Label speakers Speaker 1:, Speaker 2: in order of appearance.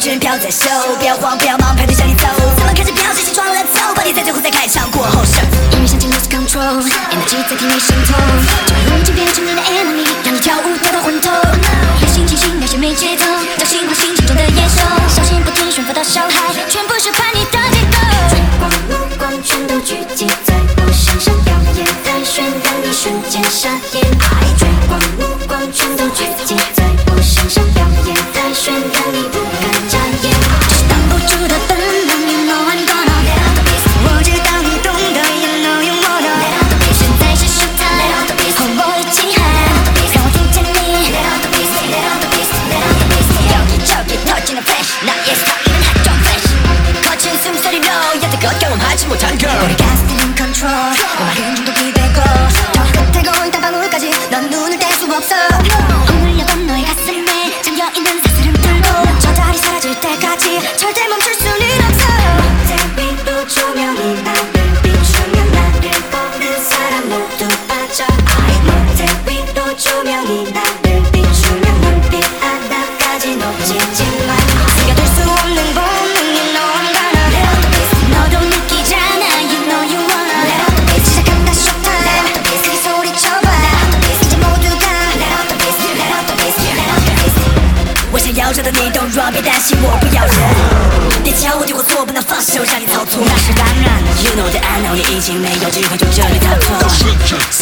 Speaker 1: 军飘在手，不要慌不要忙，排队向你走。咱们开始飙，谁先撞了头，把你在最后再开场过后胜。音乐响起 lose control，energy 在体内渗透，这会已经变成你的 enemy， 让你跳舞跳到昏头。有心清醒，那些没节奏，叫醒唤心情中的野兽。小心不听驯服的小孩，全部是叛逆的结构。追光目光全都聚集在我身上，表演在渲染你瞬间傻眼。追光目光全都聚集在我身上，表演在渲染你不敢眨眼。这是挡不住的本能 ，You know I'm gonna。我知道你懂得 ，You know you wanna。现在是 show time， 和我一起喊，让我听见你。여기저기 터지는 flash， 나의 스타일은 핫정 flash。거친 숨소리로 여태껏 경험하지 못한 girl。 우리 gas in control， 음악은 중독이 되고 더 끝에 고인 땀방울까지 넌 눈을 뗄 수 없어。 억눌렸던 너의 가슴에 잠겨있는 사슬은 들고 저 자리 사라질 때까지 절대 멈출 수는 없어。 무대 위로 조명이 나를 비추면 나를 보는 사람 모두 빠져。 무대 위로 조명이 나를 비추면 눈빛 하나까지 놓치지 마。 숨겨둘 수 없는 본능 You know I'm gonna 너도 느끼잖아 You know you wanna 시작한다 showtime 크게 소리쳐봐 이제 모두가 我想要着的你都软，别担心我不要忍。别叫我丢过错，不能放手让你操纵。那是当然 You know that I know 你已经没有机会就这里逃脱。